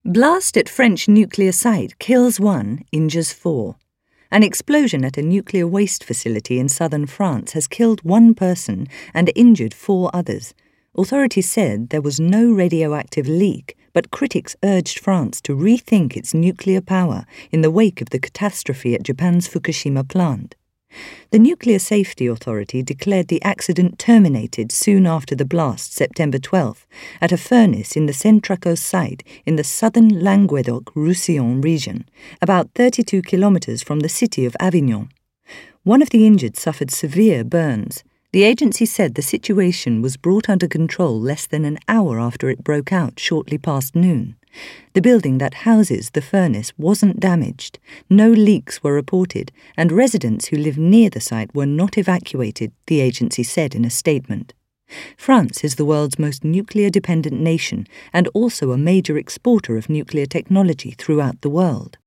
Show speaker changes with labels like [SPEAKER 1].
[SPEAKER 1] Blast at French nuclear site kills 1, injures 4. An explosion at a nuclear waste facility in southern France has killed 1 person and injured 4 others. Authorities said there was no radioactive leak, but critics urged France to rethink its nuclear power in the wake of the catastrophe at Japan's Fukushima plant. The Nuclear Safety Authority declared the accident terminated soon after the blast, September 12th, at a furnace in the Centraco site in the southern Languedoc-Roussillon region, about 32 kilometres from the city of Avignon. One of the injured suffered severe burns. The agency said the situation was brought under control less than an hour after it broke out shortly past noon. The building that houses the furnace wasn't damaged, no leaks were reported, and residents who live near the site were not evacuated, the agency said in a statement. France is the world's most nuclear-dependent nation and also a major exporter of nuclear technology throughout the world.